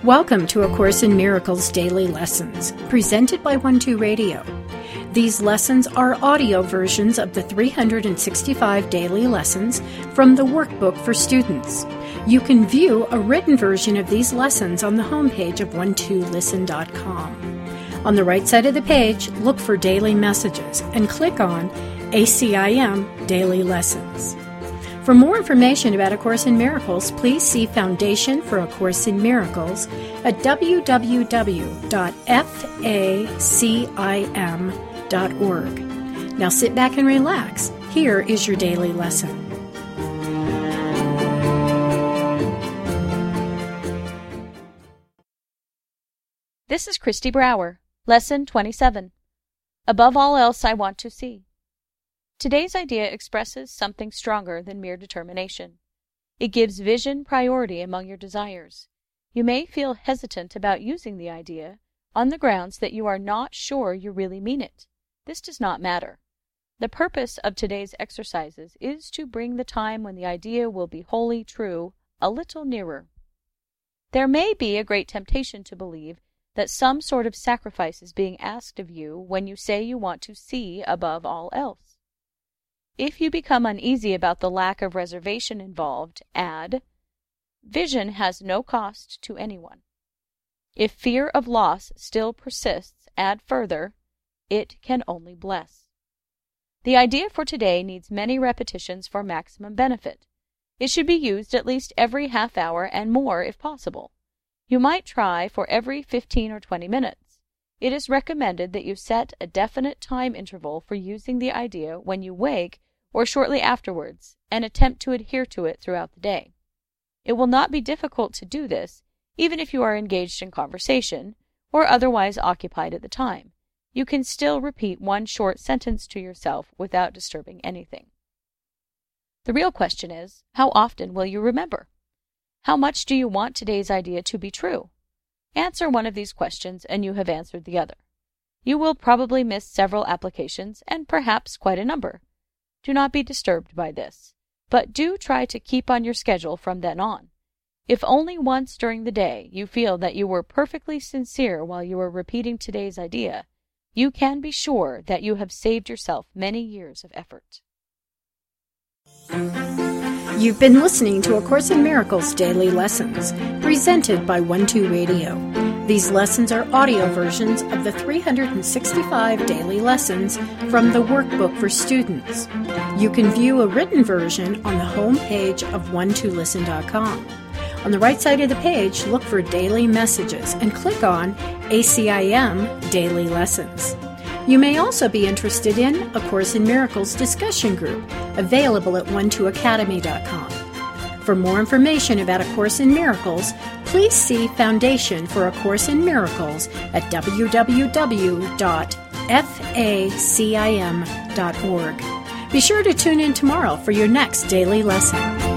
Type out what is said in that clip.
Welcome to A Course in Miracles Daily Lessons, presented by 12 Radio. These lessons are audio versions of the 365 daily lessons from the workbook for students. You can view a written version of these lessons on the homepage of 12listen.com. On the right side of the page, look for Daily Messages and click on ACIM Daily Lessons. For more information about A Course in Miracles, please see Foundation for A Course in Miracles at www.facim.org. Now sit back and relax. Here is your daily lesson. This is Christy Brower, Lesson 27. Above all else, I want to see. Today's idea expresses something stronger than mere determination. It gives vision priority among your desires. You may feel hesitant about using the idea on the grounds that you are not sure you really mean it. This does not matter. The purpose of today's exercises is to bring the time when the idea will be wholly true a little nearer. There may be a great temptation to believe that some sort of sacrifice is being asked of you when you say you want to see above all else. If you become uneasy about the lack of reservation involved, add, vision has no cost to anyone. If fear of loss still persists, add further, it can only bless. The idea for today needs many repetitions for maximum benefit. It should be used at least every half hour and more if possible. You might try for every 15 or 20 minutes. It is recommended that you set a definite time interval for using the idea when you wake or shortly afterwards, and attempt to adhere to it throughout the day. It will not be difficult to do this, even if you are engaged in conversation or otherwise occupied at the time. You can still repeat one short sentence to yourself without disturbing anything. The real question is, how often will you remember? How much do you want today's idea to be true? Answer one of these questions and you have answered the other. You will probably miss several applications and perhaps quite a number. Do not be disturbed by this, but do try to keep on your schedule from then on. If only once during the day you feel that you were perfectly sincere while you were repeating today's idea, you can be sure that you have saved yourself many years of effort. You've been listening to A Course in Miracles Daily Lessons, presented by 12 Radio. These lessons are audio versions of the 365 daily lessons from the workbook for students. You can view a written version on the home page of 12listen.com. On the right side of the page, look for Daily Messages and click on ACIM Daily Lessons. You may also be interested in A Course in Miracles discussion group, available at 12academy.com. For more information about A Course in Miracles, please see Foundation for A Course in Miracles at www.facim.org. Be sure to tune in tomorrow for your next daily lesson.